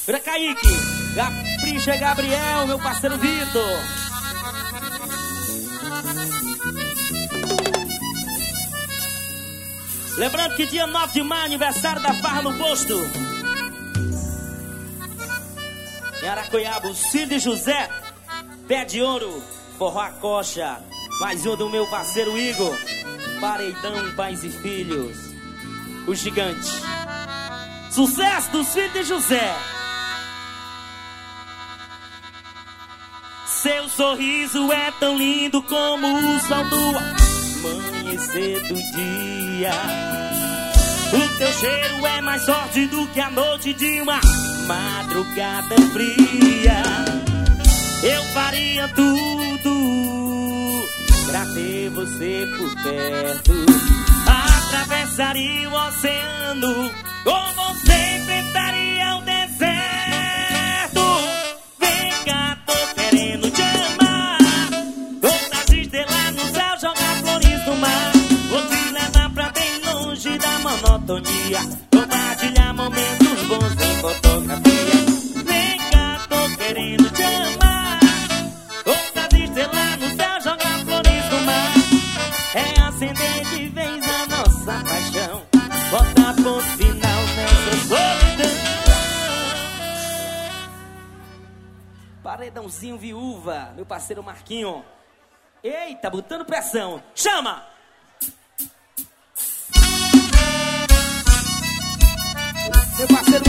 Vira Kaique, Capricha Gabriel, meu parceiro Vitor. Lembrando que dia 9 de maio, aniversário da Farra no Posto. Em Aracoiaba, os filhos de José, Pé de Ouro, Forró a Coxa. Mais um do meu parceiro Igor, Paredão, Pais e Filhos, o Gigante. Sucesso dos filhos de José. Seu sorriso é tão lindo como o sol do amanhecer do dia. O teu cheiro é mais forte do que a noite de uma madrugada fria. Eu faria tudo pra ter você por perto. Atravessaria o oceano, com você enfrentaria o deserto. Vem cá, tô querendo te amar. Outras estrelas no céu, jogar flores no mar. Vou te levar pra bem longe da monotonia, compartilhar momentos bons em fotografia. Vem cá, tô querendo te amar. Outras estrelas no céu, jogar flores no mar. É acender de vez a nossa paixão, botar ponto final nessa solidão. Paredãozinho Viúva, meu parceiro Marquinho. Eita, botando pressão. Chama! Meu parceiro